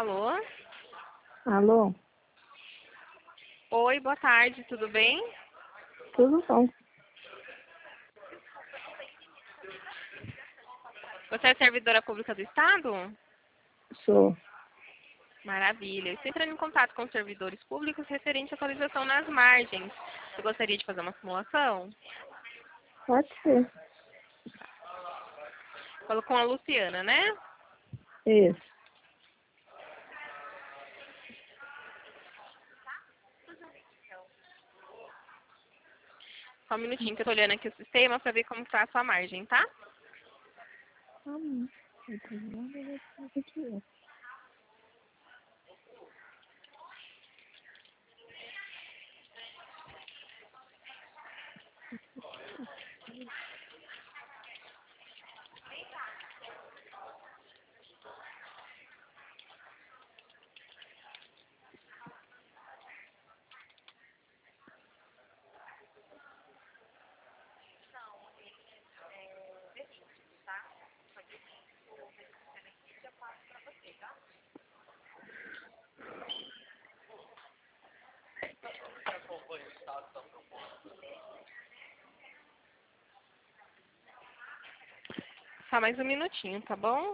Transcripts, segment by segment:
Alô? Alô? Oi, boa tarde, tudo bem? Tudo bom? Você é servidora pública do Estado? Sou. Maravilha. Estou entrando em contato com os servidores públicos referente à atualização nas margens. Você gostaria de fazer uma simulação? Pode ser. Falo com a Luciana, né? Isso. Só um minutinho que eu tô olhando aqui o sistema para ver como está a sua margem, tá? Só mais um minutinho, tá bom?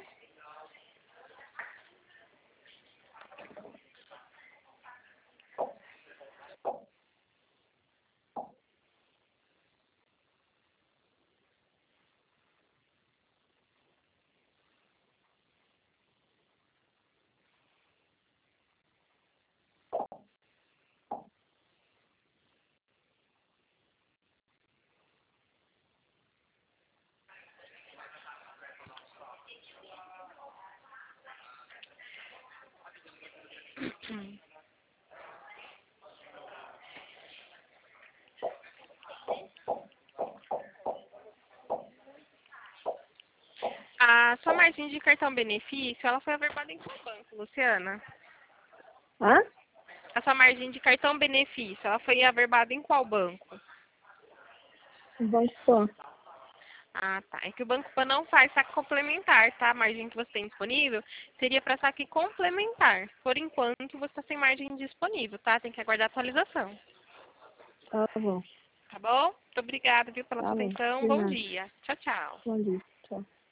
A sua margem de cartão benefício, ela foi averbada em qual banco, Luciana? Hã? A sua margem de cartão benefício, ela foi averbada em qual banco? Banco Pan. Ah, tá. É que o Banco Pan não faz saque complementar, tá? A margem que você tem disponível seria para saque complementar. Por enquanto, você está sem margem disponível, tá? Tem que aguardar a atualização. Tá bom. Tá bom? Muito obrigada, viu, pela Tá sua bom. atenção. De Bom nada. dia. Tchau, tchau. Bom dia. Tchau.